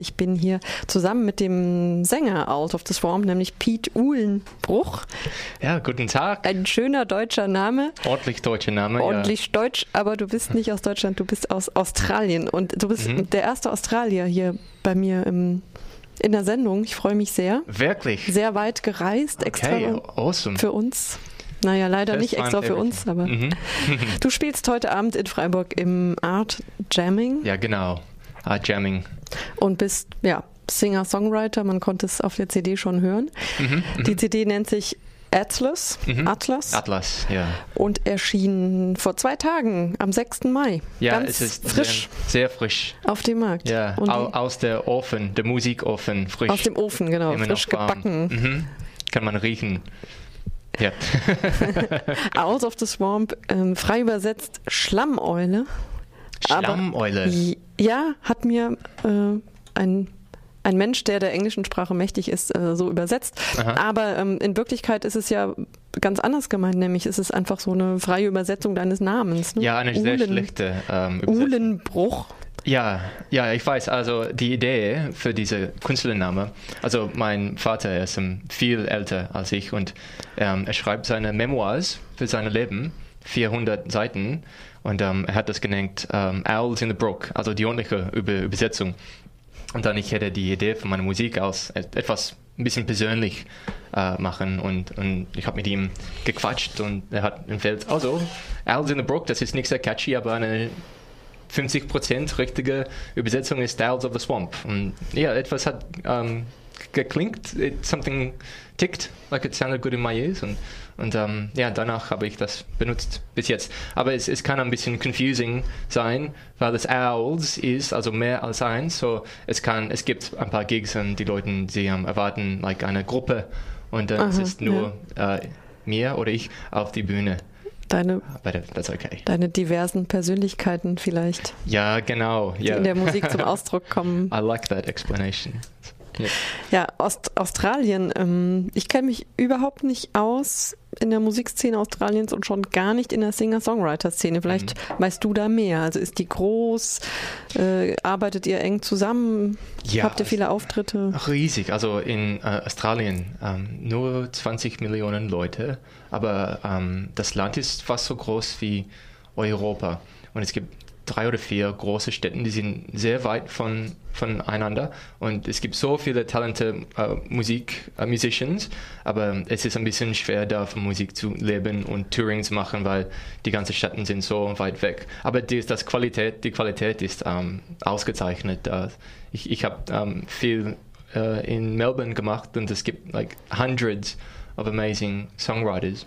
Ich bin hier zusammen mit dem Sänger Out of the Swamp, nämlich Piet Uhlenbruch. Ja, guten Tag. Ein schöner deutscher Name. Ordentlich deutscher Name, Ordentlich deutsch, aber du bist nicht aus Deutschland, du bist aus Australien. Und du bist der erste Australier hier bei mir in der Sendung. Ich freue mich sehr. Wirklich? Sehr weit gereist, extra awesome. Für uns. Naja, leider nicht extra für uns, aber du spielst heute Abend in Freiburg im Art Jamming. Ja, genau. Art Jamming. Und bist, Singer-Songwriter, man konnte es auf der CD schon hören. Die CD nennt sich Atlas. Atlas, ja. Und erschien vor 2 Tagen, am 6. Mai. Ja, ganz es ist frisch. Sehr frisch. Auf dem Markt. Ja, aus der Ofen, der Musikofen, frisch. Aus dem Ofen, genau, immer frisch gebacken. Kann man riechen. Ja. Out of the Swamp, frei übersetzt Schlammeule. Schlammeule? Ja, hat mir ein Mensch, der englischen Sprache mächtig ist, so übersetzt. Aha. Aber in Wirklichkeit ist es ja ganz anders gemeint, nämlich ist es einfach so eine freie Übersetzung deines Namens. Ne? Ja, eine sehr schlechte Übersetzung. Uhlenbruch. Ja, ich weiß, also die Idee für diese Künstlername, also mein Vater ist viel älter als ich und er schreibt seine Memoirs für sein Leben, 400 Seiten, und er hat das genannt Owls in the Brook, also die ordentliche Übersetzung. Und dann ich hätte die Idee für meine Musik als etwas ein bisschen persönlich machen und ich habe mit ihm gequatscht und er hat empfiehlt, also Owls in the Brook, das ist nicht sehr catchy, aber eine 50% richtige Übersetzung ist Owls of the Swamp. Und ja, etwas hat geklingt, something ticked, like it sounded good in my ears. Und danach habe ich das benutzt bis jetzt. Aber es kann ein bisschen confusing sein, weil das Owls ist, also mehr als eins. So es gibt ein paar Gigs und die Leute, sie erwarten like eine Gruppe und dann es ist nur mir oder ich auf die Bühne. That's okay. Deine diversen Persönlichkeiten vielleicht. Ja, genau. Die in der Musik zum Ausdruck kommen. I like that explanation. Yeah. Ja, Australien. Ich kenne mich überhaupt nicht aus in der Musikszene Australiens und schon gar nicht in der Singer-Songwriter-Szene. Vielleicht weißt du da mehr. Also ist die groß? Arbeitet ihr eng zusammen? Ja, habt ihr viele Auftritte? Riesig. Also in Australien nur 20 Millionen Leute, aber das Land ist fast so groß wie Europa. Und es gibt 3 oder 4 große Städte, die sind sehr weit voneinander und es gibt so viele talentierte Musicians, aber es ist ein bisschen schwer, da von Musik zu leben und Touring zu machen, weil die ganzen Städte sind so weit weg. Aber die Qualität ist ausgezeichnet. Ich habe viel in Melbourne gemacht und es gibt like hundreds of amazing songwriters.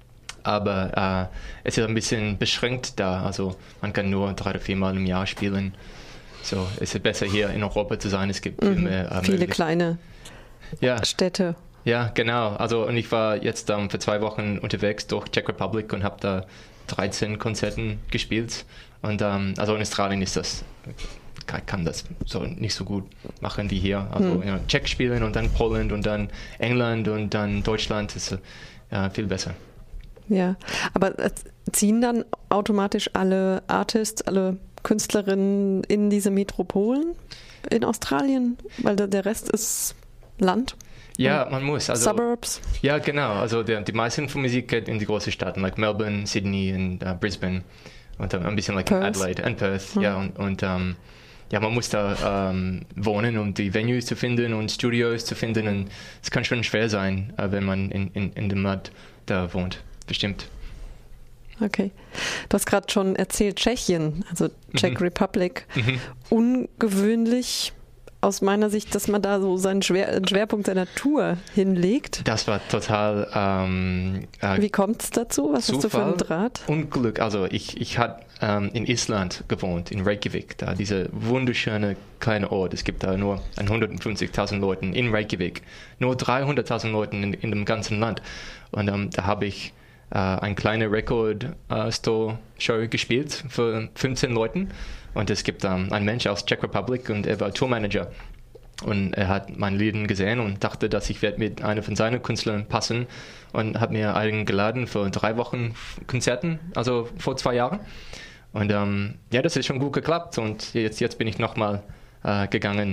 Aber es ist ein bisschen beschränkt da, also man kann nur 3 oder 4 Mal im Jahr spielen. So, es ist besser hier in Europa zu sein, es gibt viel mehr viele kleine Städte. Ja, genau. Also und ich war jetzt für 2 Wochen unterwegs durch Czech Republic und habe da 13 Konzerten gespielt. Und also in Australien ist das, kann das so nicht so gut machen wie hier. Also Czech spielen und dann Polen und dann England und dann Deutschland ist viel besser. Ja, aber ziehen dann automatisch alle Artists, alle Künstlerinnen in diese Metropolen in Australien? Weil der Rest ist Land? Ja, man muss. Also, Suburbs? Ja, genau. Also die meisten von Musik geht in die großen Städte, like Melbourne, Sydney und Brisbane und ein bisschen like Perth. Adelaide und Perth. Ja, und man muss da wohnen, um die Venues zu finden und Studios zu finden. Und es kann schon schwer sein, wenn man in dem Land da wohnt. Bestimmt. Okay. Du hast gerade schon erzählt, Tschechien, also Czech Republic. Ungewöhnlich aus meiner Sicht, dass man da so seinen Schwerpunkt seiner Tour hinlegt. Das war total Wie kommt es dazu? Was Zufall, hast du für einen Draht? Unglück. Also ich hatte in Island gewohnt, in Reykjavik, da dieser wunderschöne kleine Ort. Es gibt da nur 150.000 Leute in Reykjavik, nur 300.000 Leute in dem ganzen Land. Und da habe ich eine kleine Record-Store-Show gespielt für 15 Leuten. Und es gibt einen Mensch aus Czech Republic und er war Tourmanager. Und er hat mein Lied gesehen und dachte, dass ich werde mit einer von seinen Künstlern passen und hat mir eingeladen für 3 Wochen Konzerten, also vor 2 Jahren. Und das ist schon gut geklappt und jetzt bin ich nochmal gegangen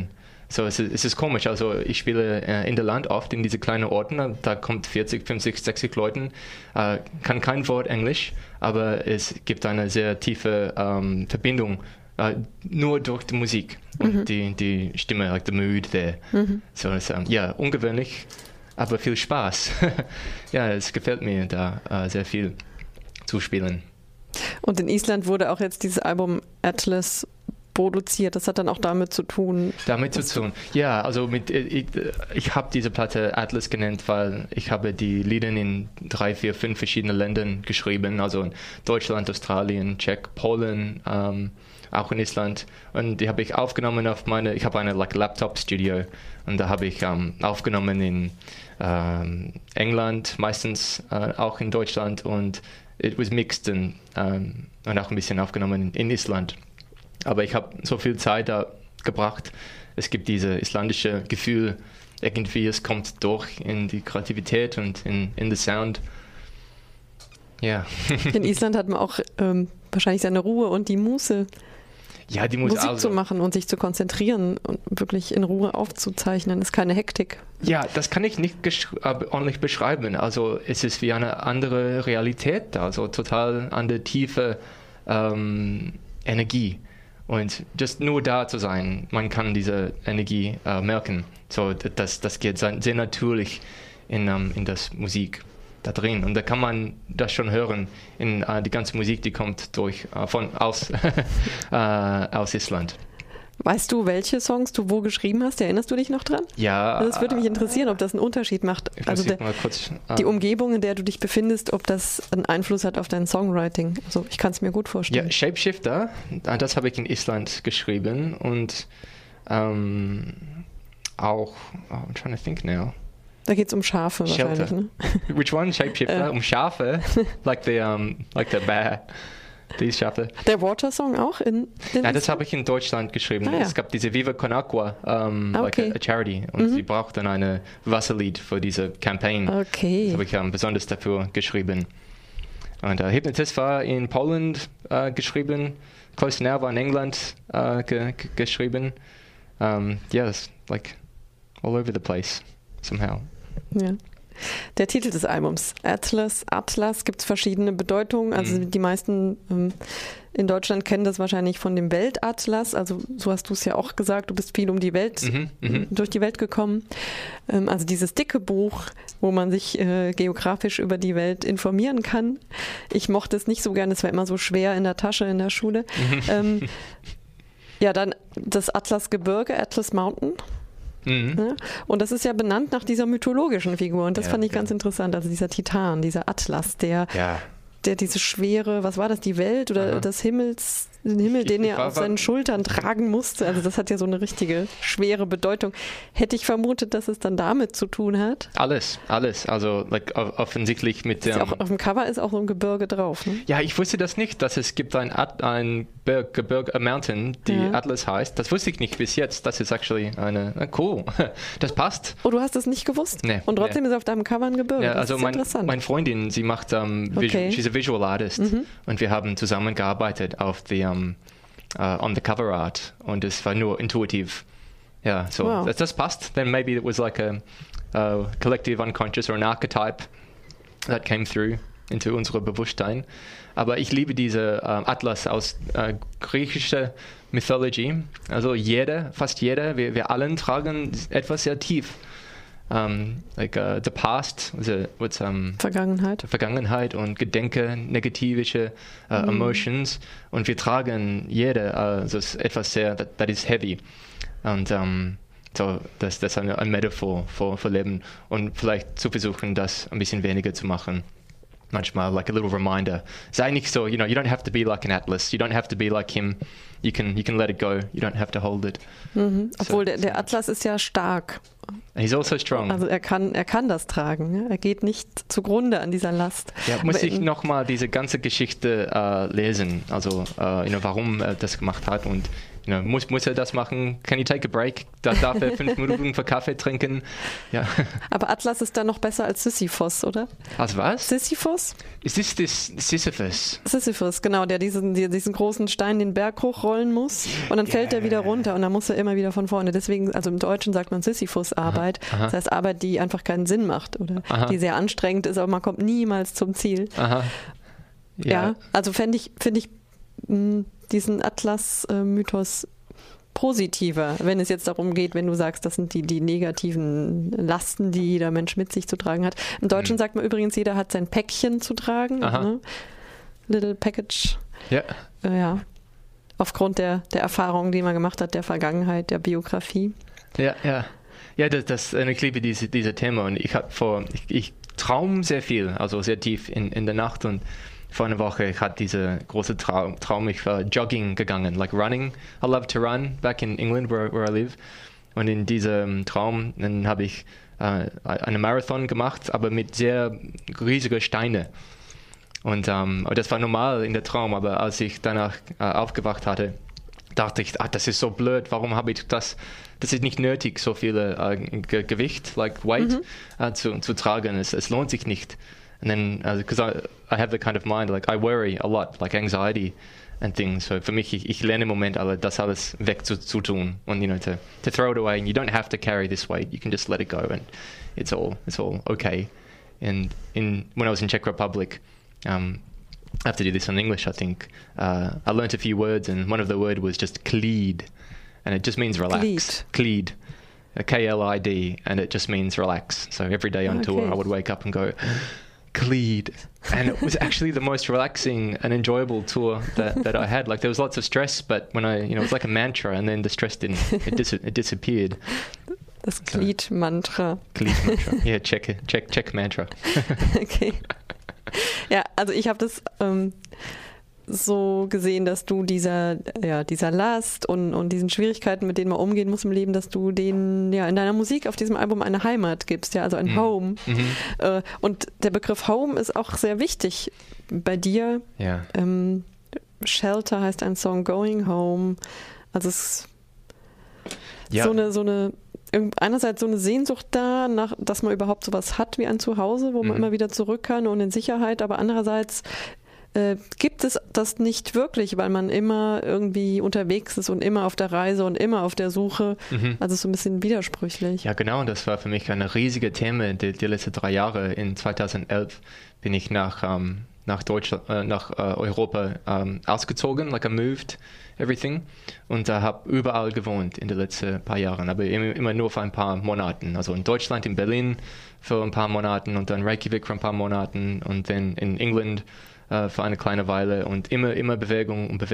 So, es ist komisch. Also ich spiele in der Land oft in diese kleinen Orten, da kommt 40, 50, 60 Leuten, kann kein Wort Englisch, aber es gibt eine sehr tiefe Verbindung nur durch die Musik und die Stimme, like the mood there. So, es ungewöhnlich, aber viel Spaß. Ja, es gefällt mir da sehr viel zu spielen. Und in Island wurde auch jetzt dieses Album Atlas produziert. Das hat dann auch damit zu tun. Ja, also ich habe diese Platte Atlas genannt, weil ich habe die Lieder in 3, 4, 5 verschiedene Ländern geschrieben. Also in Deutschland, Australien, Tschech, Polen, auch in Island. Und die habe ich aufgenommen ich habe eine Laptop-Studio und da habe ich aufgenommen in England, meistens auch in Deutschland und it was mixed und auch ein bisschen aufgenommen in Island. Aber ich habe so viel Zeit da gebracht. Es gibt dieses islandische Gefühl, irgendwie es kommt durch in die Kreativität und in den Sound. Ja. In Island hat man auch wahrscheinlich seine Ruhe und die Muße, ja, die Musik zu machen und sich zu konzentrieren und wirklich in Ruhe aufzuzeichnen. Das ist keine Hektik. Ja, das kann ich nicht ordentlich beschreiben. Also es ist wie eine andere Realität da, also total andere tiefe Energie. Und just nur da zu sein, man kann diese Energie merken. So, das geht sehr natürlich in das Musik da drin. Und da kann man das schon hören in die ganze Musik, die kommt aus Island. Weißt du, welche Songs du wo geschrieben hast? Erinnerst du dich noch dran? Ja. Also es würde mich interessieren, ob das einen Unterschied macht. Also die Umgebung, in der du dich befindest, ob das einen Einfluss hat auf dein Songwriting. Also ich kann es mir gut vorstellen. Ja, Shapeshifter, das habe ich in Island geschrieben und auch, I'm trying to think now. Da geht es um Schafe wahrscheinlich, ne? Which one? Shapeshifter? Um Schafe? like the bear. Die Schafe. Der Water-Song auch? Ja, das habe ich in Deutschland geschrieben. Ah, ja. Es gab diese Viva Con Aqua, like a charity. Und sie brauchten ein Wasserlied für diese Campaign. Okay. Das habe ich besonders dafür geschrieben. Und Hypnotist war in Polen geschrieben. Close Now war in England geschrieben. It's like all over the place somehow. Ja. Der Titel des Albums, Atlas, gibt es verschiedene Bedeutungen. Also die meisten in Deutschland kennen das wahrscheinlich von dem Weltatlas. Also so hast du es ja auch gesagt, du bist viel um die Welt, durch die Welt gekommen. Also dieses dicke Buch, wo man sich geografisch über die Welt informieren kann. Ich mochte es nicht so gern, es war immer so schwer in der Tasche in der Schule. Ja, dann das Atlasgebirge, Atlas Mountain. Ja, und das ist ja benannt nach dieser mythologischen Figur und das fand ich ganz interessant, also dieser Titan, dieser Atlas, der diese schwere, was war das, die Welt oder den Himmel, den er auf seinen Schultern tragen musste, also das hat ja so eine richtige schwere Bedeutung. Hätte ich vermutet, dass es dann damit zu tun hat? Alles, also offensichtlich mit dem... Auch auf dem Cover ist auch so ein Gebirge drauf, ne? Ja, ich wusste das nicht, dass es gibt ein Gebirge, Mountain, die Atlas heißt. Das wusste ich nicht bis jetzt. Das ist actually cool. Das passt. Oh, du hast es nicht gewusst? Nee. Und trotzdem ist auf deinem Cover ein Gebirge. Ja, also das ist interessant. meine Freundin, sie macht she's a visual artist und wir haben zusammengearbeitet auf on the cover art und es war nur intuitiv. Ja, so wow. Das passt. Then maybe it was like a collective unconscious or an archetype that came through into unsere Bewusstsein. Aber ich liebe diese Atlas aus griechischer Mythology. Also fast jeder, wir allen tragen etwas sehr tief. The past, Vergangenheit und Gedenke, negative Emotions. Und wir tragen also etwas sehr, that is heavy. Und das ist eine Metaphor für Leben. Und vielleicht zu versuchen, das ein bisschen weniger zu machen. Manchmal like a little reminder. Sei nicht so, you don't have to be like an Atlas. You don't have to be like him. You can let it go. You don't have to hold it. Obwohl der Atlas ist ja stark. He's also strong. Also er kann das tragen. Ne? Er geht nicht zugrunde an dieser Last. Ja, muss ich nochmal diese ganze Geschichte lesen. Also warum er das gemacht hat und muss er das machen? Can you take a break? Darf er 5 Minuten für Kaffee trinken? Ja. Aber Atlas ist dann noch besser als Sisyphos, oder? Als was? Sisyphos? Ist das Sisyphus? Sisyphus, genau, der diesen großen Stein den Berg hochrollen muss und dann fällt er wieder runter und dann muss er immer wieder von vorne. Deswegen, also im Deutschen sagt man Sisyphus-Arbeit. Das heißt Arbeit, die einfach keinen Sinn macht oder die sehr anstrengend ist, aber man kommt niemals zum Ziel. Aha. Ja, also finde ich diesen Atlas-Mythos positiver, wenn es jetzt darum geht, wenn du sagst, das sind die negativen Lasten, die jeder Mensch mit sich zu tragen hat. Im Deutschen sagt man übrigens, jeder hat sein Päckchen zu tragen. Ne? Little Package. Ja. Ja. Aufgrund der Erfahrungen, die man gemacht hat, der Vergangenheit, der Biografie. Ja. Ja, ich liebe diese Thema und ich traum sehr viel, also sehr tief in der Nacht und vor einer Woche, ich hatte diese große Traum, ich war jogging gegangen, like running. I love to run back in England, where I live. Und in diesem Traum, dann habe ich einen Marathon gemacht, aber mit sehr riesigen Steinen. Und das war normal in der Traum, aber als ich danach aufgewacht hatte, dachte ich, das ist so blöd, warum habe ich das? Das ist nicht nötig, so viel Gewicht, like weight, zu tragen. Es lohnt sich nicht. And then, because I have the kind of mind, like I worry a lot, like anxiety and things. So für mich, ich lerne im Moment das alles wegzutun und to throw it away. And you don't have to carry this weight. You can just let it go, and it's all okay. And when I was in Czech Republic, I have to do this in English, I think. I learnt a few words, and one of the words was just klid, and it just means relax. Klid. Klid, and it just means relax. So every day on tour, I would wake up and go, Klid. And it was actually the most relaxing and enjoyable tour that I had. Like there was lots of stress, but when it was like a mantra, and then the stress it disappeared. Das Klid-Mantra. Klid-Mantra. Yeah, check Mantra. Okay. Ja, also ich habe das so gesehen, dass du dieser Last und diesen Schwierigkeiten, mit denen man umgehen muss im Leben, dass du denen in deiner Musik auf diesem Album eine Heimat gibst, also ein Home. Und der Begriff Home ist auch sehr wichtig bei dir. Ja. Shelter heißt ein Song, Going Home. Also es ist einerseits so eine Sehnsucht da, dass man überhaupt sowas hat wie ein Zuhause, wo man immer wieder zurück kann und in Sicherheit, aber andererseits gibt es das nicht wirklich, weil man immer irgendwie unterwegs ist und immer auf der Reise und immer auf der Suche. Also so ein bisschen widersprüchlich. Ja, genau. Und das war für mich ein riesiges Thema die letzten 3 Jahre. In 2011 bin ich nach Europa ausgezogen, like I moved everything. Und habe überall gewohnt in den letzten paar Jahren, aber immer nur für ein paar Monaten. Also in Deutschland, in Berlin für ein paar Monaten und dann Reykjavik für ein paar Monaten und dann in England für eine kleine Weile und immer Bewegung. Und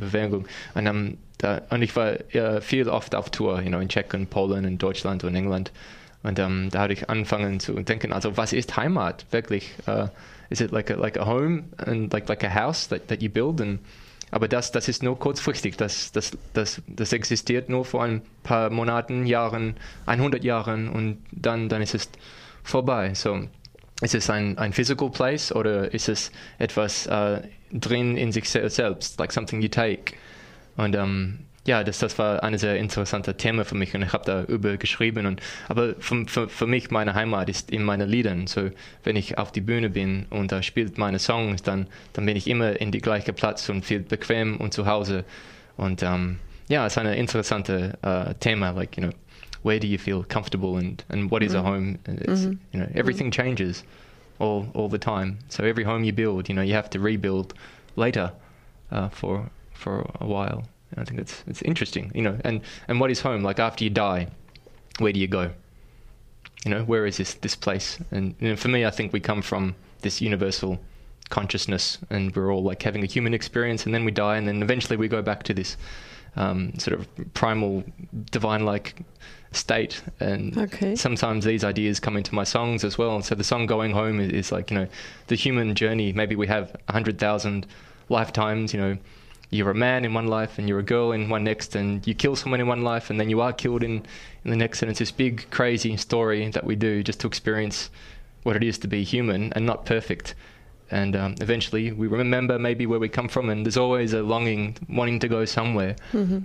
ich war viel oft auf Tour, in Tschechien, Polen, in Deutschland und England. Und da habe ich angefangen zu denken, also was ist Heimat wirklich? Is it like a home and like a house that you build? Aber das ist nur kurzfristig. Das existiert nur vor ein paar Monaten, Jahren, 100 Jahren und dann ist es vorbei. So. Ist es ein physical place oder ist es etwas drin in sich selbst, like something you take? Und das war ein sehr interessantes Thema für mich und ich habe darüber geschrieben. Aber für mich, meine Heimat ist in meinen Liedern. So, wenn ich auf die Bühne bin und da spielt meine Songs, dann bin ich immer in die gleiche Platz und viel bequem und zu Hause. Und es ist ein interessantes Thema, like, where do you feel comfortable and what is a home? It's, everything changes all the time. So every home you build, you have to rebuild later for a while. And I think it's interesting, and what is home? Like after you die, where do you go? Where is this place? And for me, I think we come from this universal consciousness and we're all like having a human experience and then we die and then eventually we go back to this sort of primal divine-like state, and sometimes these ideas come into my songs as well. And so the song Going Home is like, the human journey. Maybe we have 100,000 lifetimes, you're a man in one life and you're a girl in one next, and you kill someone in one life and then you are killed in the next, and it's this big crazy story that we do just to experience what it is to be human and not perfect. And eventually we remember maybe where we come from, and there's always a longing, wanting to go somewhere.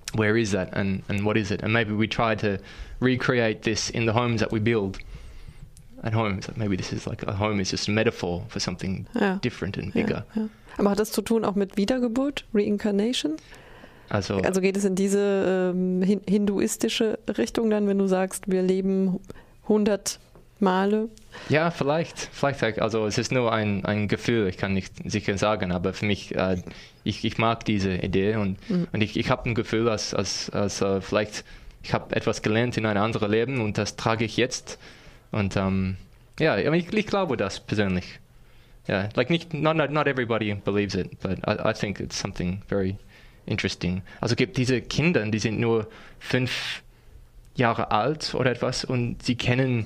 where is that and what is it? And maybe we try to recreate this in the homes that we build at home. So maybe this is like a home is just a metaphor for something different and bigger. Ja. Aber hat das zu tun auch mit Wiedergeburt, Reincarnation? Also geht es in diese hinduistische Richtung dann, wenn du sagst, wir leben 100 Male? Ja, vielleicht. Also es ist nur ein Gefühl, ich kann nicht sicher sagen, aber für mich, ich mag diese Idee und ich habe ein Gefühl, als vielleicht ich habe etwas gelernt in einem anderen Leben und das trage ich jetzt. Und ich glaube das persönlich. Yeah, like not everybody believes it, but I think it's something very interesting. Also gibt diese Kinder, die sind nur 5 Jahre alt oder etwas und sie kennen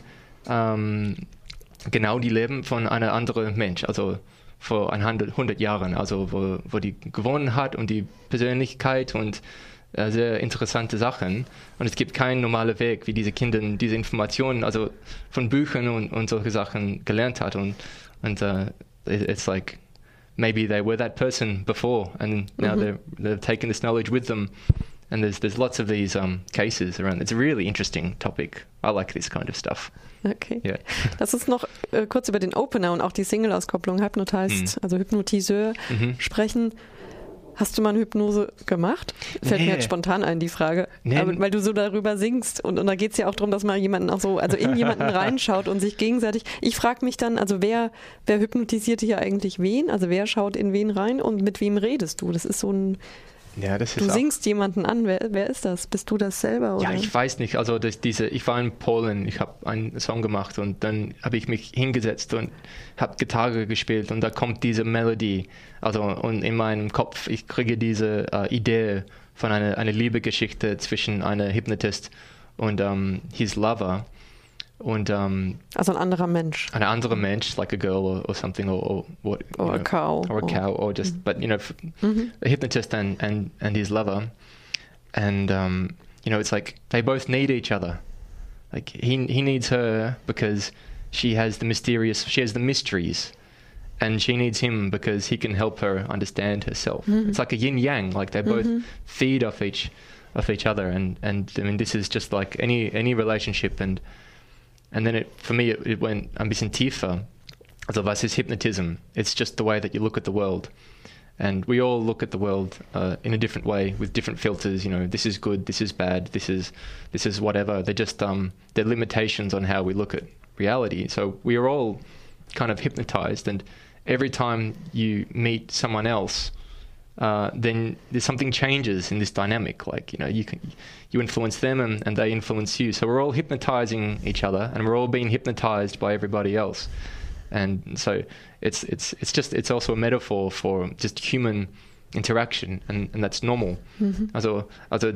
genau die Leben von einer anderen Mensch, also vor 100 Jahren, also wo die gewonnen hat und die Persönlichkeit und sehr interessante Sachen. Und es gibt keinen normalen Weg, wie diese Kinder diese Informationen, also von Büchern und solche Sachen gelernt hat. Und it's like maybe they were that person before, and now they've taken this knowledge with them. And there's lots of these cases around. It's a really interesting topic. I like this kind of stuff. Okay. Yeah. Lass uns noch kurz über den Opener und auch die Single-Auskopplung Hypnotized, also Hypnotiseur, sprechen. Hast du mal eine Hypnose gemacht? Fällt mir jetzt spontan ein, die Frage. Aber, weil du so darüber singst. Und da geht es ja auch darum, dass man jemanden auch so, also in jemanden reinschaut und sich gegenseitig. Ich frage mich dann, also wer hypnotisiert hier eigentlich wen? Also wer schaut in wen rein und mit wem redest du? Das ist so ein... Ja, das ist du singst jemanden an. Wer ist das? Bist du das selber? Oder? Ja, ich weiß nicht. Also ich war in Polen, ich habe einen Song gemacht und dann habe ich mich hingesetzt und habe Gitarre gespielt und da kommt diese Melodie. Also und in meinem Kopf, ich kriege diese Idee von einer Liebesgeschichte zwischen einer Hypnotist und his lover. Und, also ein anderer Mensch. Ein anderer Mensch, like a girl or something, or what? Or a cow. Or a cow, or just, but a hypnotist and his lover, and it's like they both need each other. Like he needs her because she has the mysteries, and she needs him because he can help her understand herself. It's like a yin yang. Like they both feed off each other, and I mean this is just like any relationship And then for me, it went ein bisschen tiefer. Also was ist Hypnotism? It's just the way that you look at the world. And we all look at the world in a different way with different filters. This is good, this is bad, this is whatever. They're just they're limitations on how we look at reality. So we are all kind of hypnotized. And every time you meet someone else, then there's something changes in this dynamic. Like you influence them and they influence you. So we're all hypnotizing each other, and we're all being hypnotized by everybody else. And so it's also a metaphor for just human interaction, and that's normal. Also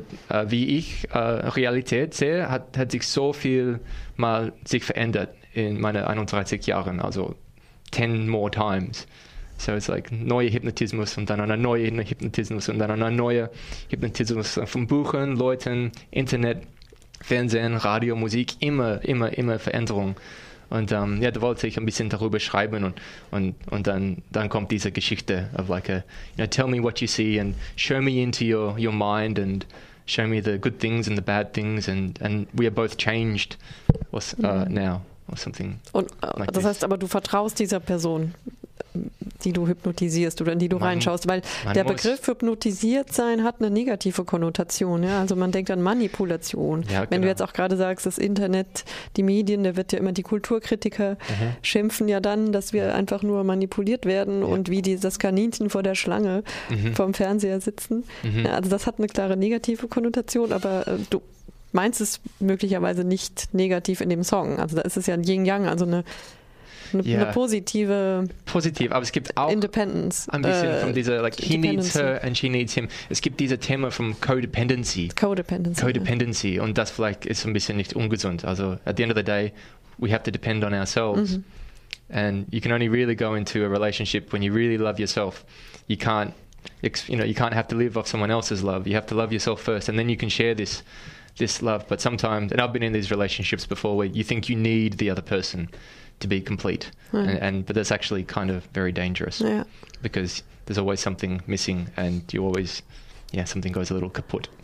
wie ich Realität sehe, hat sich so viel mal sich verändert in meine 31 Jahren. Also 10 more times. So it's like neuer Hypnotismus und dann ein neuer Hypnotismus und dann ein neuer Hypnotismus von Büchern, Leuten, Internet, Fernsehen, Radio, Musik, immer Veränderung. Und da wollte ich ein bisschen darüber schreiben und dann kommt diese Geschichte of like tell me what you see and show me into your mind and show me the good things and the bad things and we are both changed now or something. Und like das heißt aber, du vertraust dieser Person, die du hypnotisierst oder in die du reinschaust, weil der Begriff hypnotisiert sein hat eine negative Konnotation. Ja? Also man denkt an Manipulation. Ja, Wenn du jetzt auch gerade sagst, das Internet, die Medien, da wird ja immer die Kulturkritiker schimpfen ja dann, dass wir einfach nur manipuliert werden und wie das Kaninchen vor der Schlange vorm Fernseher sitzen. Ja, also das hat eine klare negative Konnotation, aber du meinst es möglicherweise nicht negativ in dem Song. Also da ist es ja ein Yin-Yang, also eine positive, aber es gibt auch Independence. Ein bisschen von dieser, like he needs her and she needs him. Es gibt diese Thema von Codependency. Ja. Und das vielleicht ist ein bisschen nicht ungesund. Also at the end of the day, we have to depend on ourselves. And you can only really go into a relationship when you really love yourself. You can't have to live off someone else's love. You have to love yourself first, and then you can share this love. But sometimes, and I've been in these relationships before where you think you need the other person to be complete, but that's actually kind of very dangerous because there's always something missing, and you always, something goes a little kaput.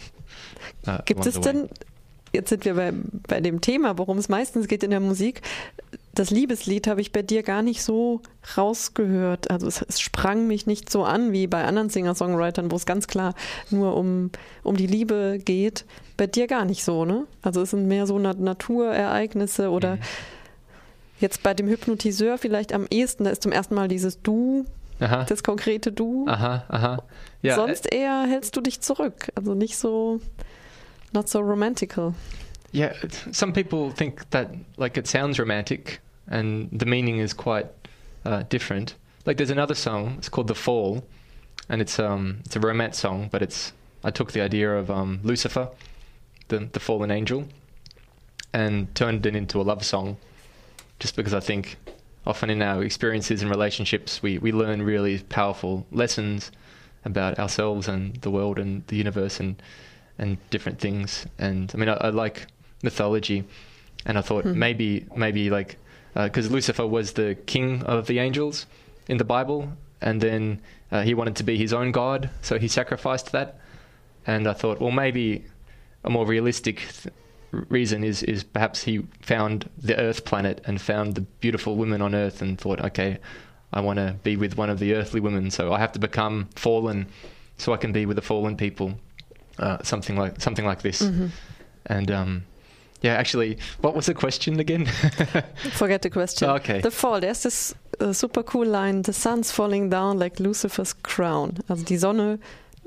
Gibt es denn, jetzt sind wir bei dem Thema, worum es meistens geht in der Musik, das Liebeslied habe ich bei dir gar nicht so rausgehört. Also es sprang mich nicht so an wie bei anderen Singer-Songwritern, wo es ganz klar nur um die Liebe geht. Bei dir gar nicht so, ne? Also es sind mehr so Naturereignisse oder jetzt bei dem Hypnotiseur vielleicht am ehesten, da ist zum ersten Mal dieses Du, das konkrete Du. Ja, sonst eher hältst du dich zurück, also nicht so, not so romantical. Yeah, some people think that like it sounds romantic and the meaning is quite different. Like there's another song, it's called The Fall, and it's a romance song, but I took the idea of Lucifer, the fallen angel, and turned it into a love song, just because I think often in our experiences and relationships we learn really powerful lessons about ourselves and the world and the universe and different things. And I mean, I like mythology, and I thought maybe like because Lucifer was the king of the angels in the Bible, and then he wanted to be his own god, so he sacrificed that. And I thought, well, maybe a more realistic reason is perhaps he found the Earth planet and found the beautiful women on Earth and thought, okay, I want to be with one of the earthly women, so I have to become fallen so I can be with the fallen people. Something like this. And yeah, actually, what was the question again? Forget the question. Okay. The Fall, there's this super cool line, the sun's falling down like Lucifer's crown. Also die Sonne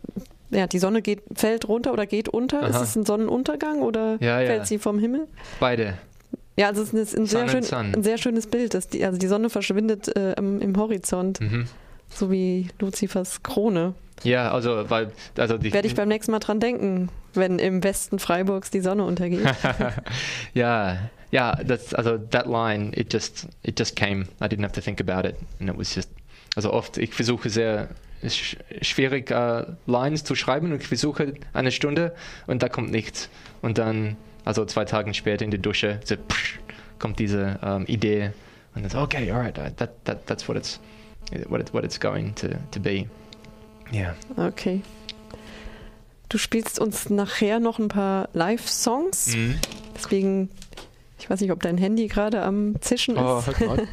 fällt runter oder geht unter. Ist es ein Sonnenuntergang oder fällt sie vom Himmel? Beide. Ja, also es ist ein sehr schönes Bild. Also die Sonne verschwindet im Horizont, so wie Luzifers Krone. Ja, also werde ich beim nächsten Mal dran denken, wenn im Westen Freiburgs die Sonne untergeht. Ja, that line, it just came. I didn't have to think about it, and it was just. Also oft, ich versuche sehr schwierig Lines zu schreiben und ich versuche eine Stunde und da kommt nichts. Und dann, also 2 Tage später in der Dusche, so, kommt diese Idee und dann so, okay, alright, that's what it's going to be. Ja. Yeah. Okay. Du spielst uns nachher noch ein paar Live-Songs. Deswegen, ich weiß nicht, ob dein Handy gerade am Zischen ist. Oh, Gott.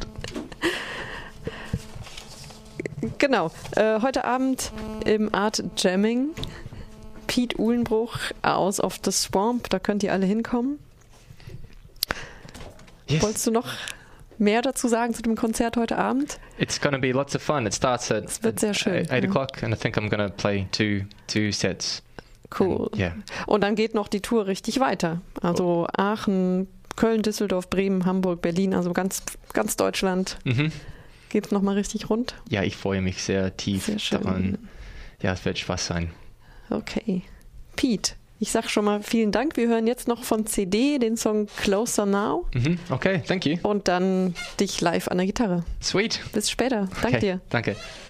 Genau. Heute Abend im Art Jamming Piet Uhlenbruch aus of the Swamp. Da könnt ihr alle hinkommen. Yes. Wolltest du noch mehr dazu sagen zu dem Konzert heute Abend? It's going to be lots of fun. It starts at 8 o'clock and I think I'm going to play two sets. Cool. And, yeah. Und dann geht noch die Tour richtig weiter. Also Aachen, Köln, Düsseldorf, Bremen, Hamburg, Berlin, also ganz Deutschland. Geht es nochmal richtig rund? Ja, ich freue mich sehr tief daran. Ja, es wird Spaß sein. Okay. Piet, ich sag schon mal vielen Dank. Wir hören jetzt noch von CD den Song Closer Now. Okay, thank you. Und dann dich live an der Gitarre. Sweet. Bis später. Danke dir. Danke.